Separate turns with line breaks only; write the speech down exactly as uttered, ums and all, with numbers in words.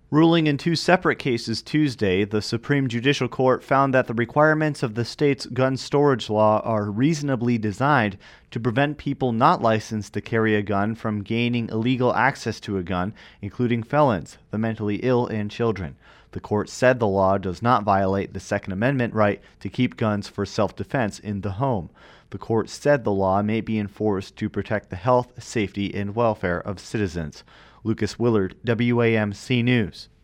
Ruling in two separate cases Tuesday, the Supreme Judicial Court found that the requirements of the state's gun storage law are reasonably designed to prevent people not licensed to carry a gun from gaining illegal access to a gun, including felons, the mentally ill, and children. The court said the law does not violate the Second Amendment right to keep guns for self-defense in the home. The court said the law may be enforced to protect the health, safety, and welfare of citizens. Lucas Willard, W A M C News.